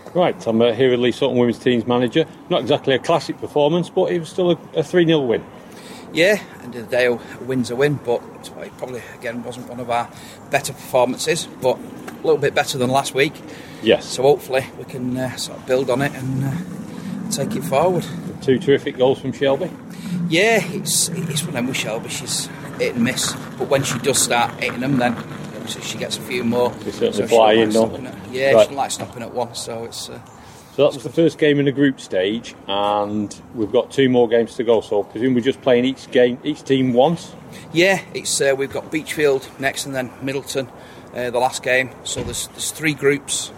Right, I'm here with Lee Sutton, women's team's manager. Not exactly a classic performance, but it was still a 3-0 win. Yeah, end of the day, a win's a win, but it probably, again, wasn't one of our better performances, but a little bit better than last week. Yes. So hopefully we can sort of build on it and take it forward. 2 terrific goals from Shelby. Yeah, it's one of them with Shelby. She's hit and miss, but when she does start hitting them, then obviously she gets a few more. They certainly fly in, don't they? Yeah, right. She doesn't like stopping at once, so it's... So that was the first game in the group stage, and we've got 2 more games to go. So I presume we're just playing each team once. Yeah, it's we've got Beachfield next, and then Middleton, the last game. So there's 3 groups.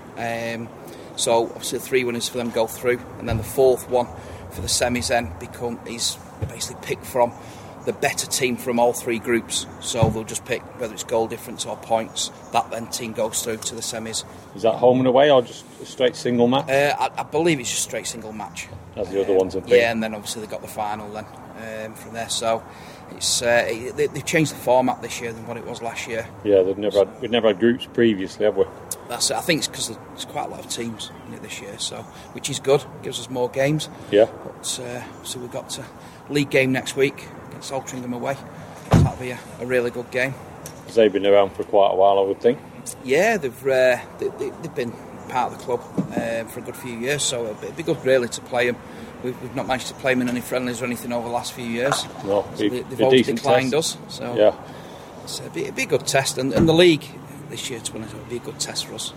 So obviously the 3 winners for them go through, and then the 4th one for the semis then is basically picked from the better team from all 3 groups. So they'll just pick whether it's goal difference or points. That then team goes through to the semis. Is that home and away or just a straight single match? I believe it's just straight single match. As the other ones have been. Yeah, and then obviously they got the final then from there. So it's they've changed the format this year than what it was last year. Yeah, we've never had groups previously, have we? That's it. I think it's because there's quite a lot of teams in it this year, so which is good. Gives us more games. Yeah. But so we've got a league game next week against Altrincham away. So that'll be a really good game. Because they've been around for quite a while, I would think. Yeah, they've been part of the club for a good few years, so it'd be good really to play them. We've not managed to play them in any friendlies or anything over the last few years. No, so they've always declined us. So yeah, it'd be a good test, and the league this year, to be honest, it'll be a good test for us.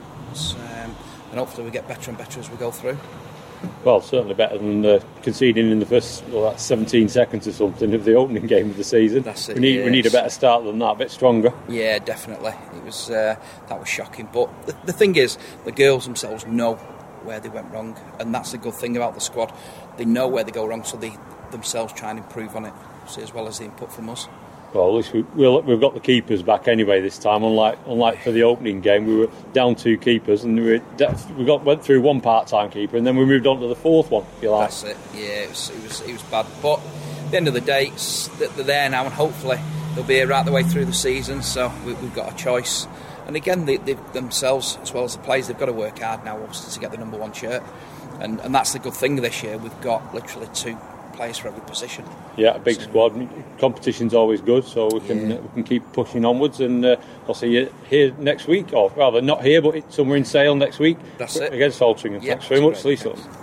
And hopefully we get better and better as we go through. Well, certainly better than conceding in the first 17 seconds or something of the opening game of the season. That's it. We need a better start than that, a bit stronger. Yeah, definitely. It was that was shocking. But the thing is, the girls themselves know where they went wrong, and that's the good thing about the squad. They know where they go wrong, so they themselves try and improve on it, as well as the input from us. Well, at least we've got the keepers back anyway this time. Unlike for the opening game, we were down 2 keepers, and went through 1 part-time keeper, and then we moved on to the 4th one. If you like. That's it. Yeah, it was bad. But at the end of the day, they're there now, and hopefully they'll be here right the way through the season. So we've got a choice. And again, they themselves, as well as the players, they've got to work hard now, obviously, to get the number 1 shirt. And that's the good thing this year. We've got literally 2 players for every position. Yeah, a big squad. Competition's always good, so we can keep pushing onwards. And I'll see you here next week, or rather not here, but somewhere in Sale next week. That's it. Against Altrincham. Yeah, thanks very much, great. Lisa.